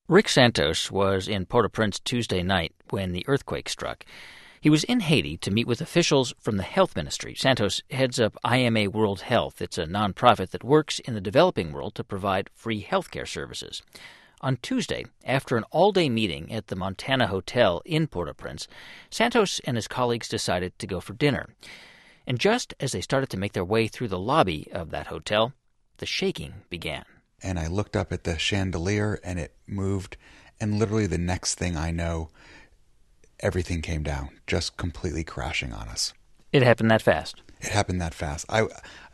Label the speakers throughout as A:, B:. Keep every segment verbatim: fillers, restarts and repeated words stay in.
A: Rick Santos was in Port-au-Prince Tuesday night when the earthquake struck. He was in Haiti to meet with officials from the health ministry. Santos heads up I M A World Health. It's a nonprofit that works in the developing world to provide free health care services. On Tuesday, after an all-day meeting at the Montana Hotel in Port-au-Prince, Santos and his colleagues decided to go for dinner. And just as they started to make their way through the lobby of that hotel, the shaking began.
B: And I looked up at the chandelier, and it moved, and literally the next thing I know, everything came down, just completely crashing on us.
A: It happened that fast?
B: It happened that fast. I,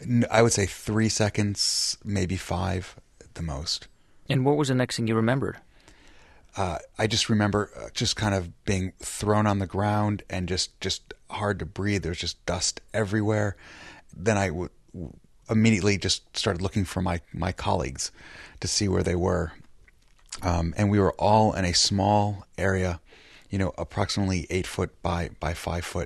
B: I would say three seconds, maybe five at the most.
A: And what was the next thing you remembered?
B: Uh, I just remember just kind of being thrown on the ground and just, just hard to breathe. There was just dust everywhere. Then I w- immediately just started looking for my, my colleagues to see where they were. Um, and we were all in a small area, you know, approximately eight foot by, by five foot.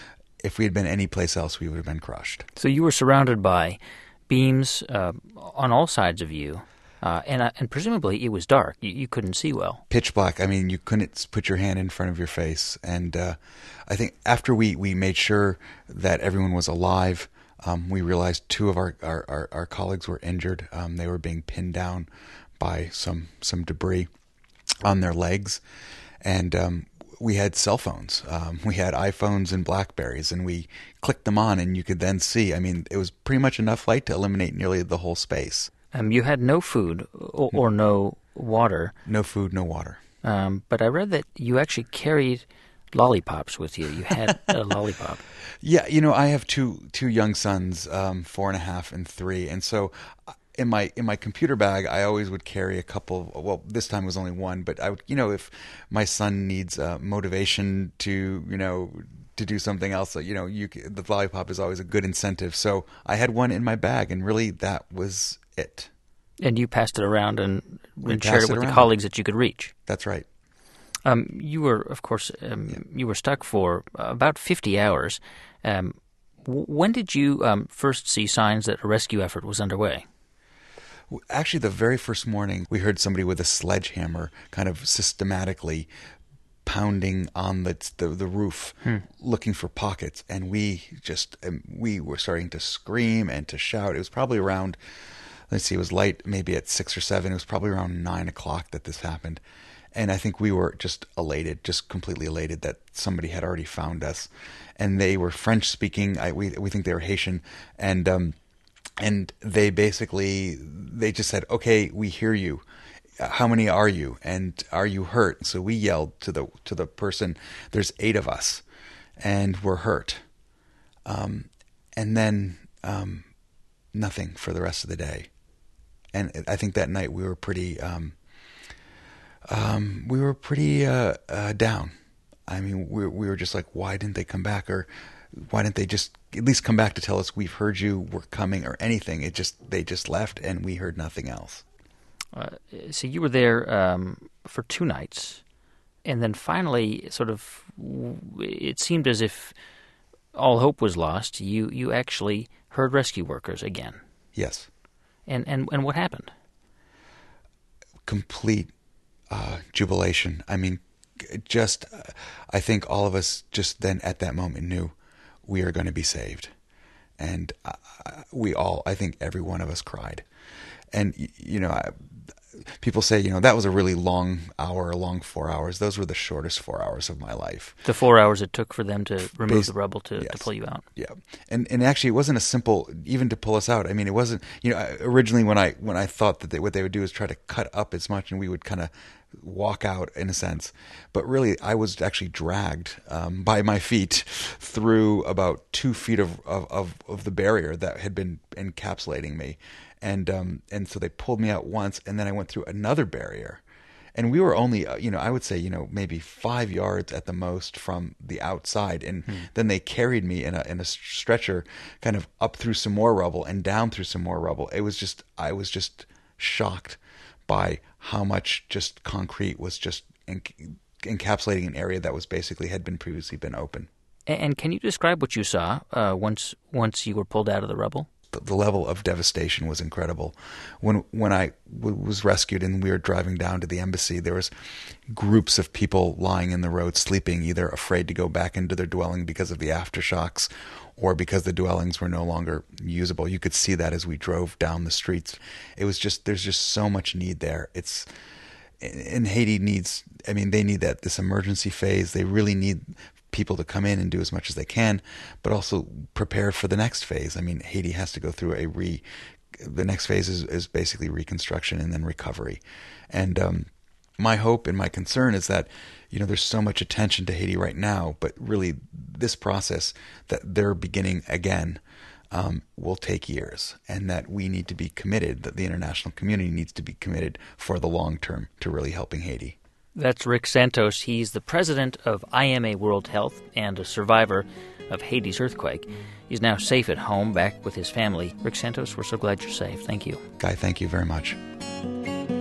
B: If we had been anyplace else, we would have been crushed.
A: So you were surrounded by beams uh, on all sides of you. Uh, and uh, and presumably it was dark. You, you couldn't see well.
B: Pitch black. I mean, you couldn't put your hand in front of your face. And uh, I think after we, we made sure that everyone was alive, um, we realized two of our, our, our, our colleagues were injured. Um, they were being pinned down by some, some debris on their legs. And um, we had cell phones. Um, we had iPhones and BlackBerries, and we clicked them on, and you could then see. I mean, it was pretty much enough light to illuminate nearly the whole space.
A: Um, you had no food or, or no water.
B: No food, no water.
A: Um, but I read that you actually carried lollipops with you. You had a lollipop.
B: Yeah, you know, I have two two young sons, um, four and a half and three, and so in my in my computer bag, I always would carry a couple. Well, this time it was only one, but I would, you know, if my son needs uh, motivation to, you know, to do something else, you know, you the lollipop is always a good incentive. So I had one in my bag, and really that was it.
A: And you passed it around and, and shared it with
B: around.
A: the colleagues that you could reach.
B: That's right.
A: Um, you were, of course, um, yeah. you were stuck for about fifty hours. Um, w- when did you um, first see signs that a rescue effort was underway?
B: Actually, the very first morning, we heard somebody with a sledgehammer kind of systematically pounding on the the, the roof, hmm. looking for pockets, and we just um, we were starting to scream and to shout. It was probably around, let's see, it was light maybe at six or seven. It was probably around nine o'clock that this happened, and I think we were just elated, just completely elated that somebody had already found us, and they were French speaking. I, we we think they were Haitian, and um, and they basically they just said, "Okay, we hear you. How many are you? And are you hurt?" So we yelled to the to the person, "There's eight of us, and we're hurt." Um, and then um, nothing for the rest of the day. And I think that night we were pretty um, um, we were pretty uh, uh, down. I mean, we we were just like, why didn't they come back, or why didn't they just at least come back to tell us we've heard you, we're coming, or anything? It just they just left, and we heard nothing else.
A: Uh, so you were there um, for two nights, and then finally, sort of, it seemed as if all hope was lost. You you actually heard rescue workers again.
B: Yes.
A: And and, and what happened?
B: Complete uh, jubilation. I mean, just uh, I think all of us just then at that moment knew we are going to be saved, and uh, we all, I think every one of us cried. And you know, I, people say, you know, that was a really long hour, a long four hours. Those were the shortest four hours of my life.
A: The four hours it took for them to remove
B: Bas-
A: the rubble to,
B: yes.
A: to pull you out.
B: Yeah, and and actually, it wasn't a simple even to pull us out. I mean, it wasn't. You know, originally when I when I thought that they, what they would do is try to cut up as much, and we would kind of walk out in a sense. But really, I was actually dragged um, by my feet through about two feet of, of of of the barrier that had been encapsulating me. And um, and so they pulled me out once, and then I went through another barrier, and we were only, uh, you know, I would say, you know, maybe five yards at the most from the outside, and hmm. then they carried me in a in a stretcher, kind of up through some more rubble and down through some more rubble. It was just, I was just shocked by how much just concrete was just enc- encapsulating an area that was basically had been previously been open.
A: And can you describe what you saw uh, once once you were pulled out of the rubble?
B: the, the level of devastation was incredible. When when I w- was rescued and we were driving down to the embassy, there was groups of people lying in the road, sleeping, either afraid to go back into their dwelling because of the aftershocks, or because the dwellings were no longer usable. You could see that as we drove down the streets. It was just, there's just so much need there. It's, and Haiti needs, I mean, they need that, this emergency phase. They really need people to come in and do as much as they can, but also prepare for the next phase. I mean, Haiti has to go through a re, the next phase is, is basically reconstruction and then recovery. And, um, my hope and my concern is that, you know, there's so much attention to Haiti right now, but really this process that they're beginning again um, will take years, and that we need to be committed, that the international community needs to be committed for the long term to really helping Haiti.
A: That's Rick Santos. He's the president of I M A World Health and a survivor of Haiti's earthquake. He's now safe at home, back with his family. Rick Santos, we're so glad you're safe. Thank you.
B: Guy, thank you very much.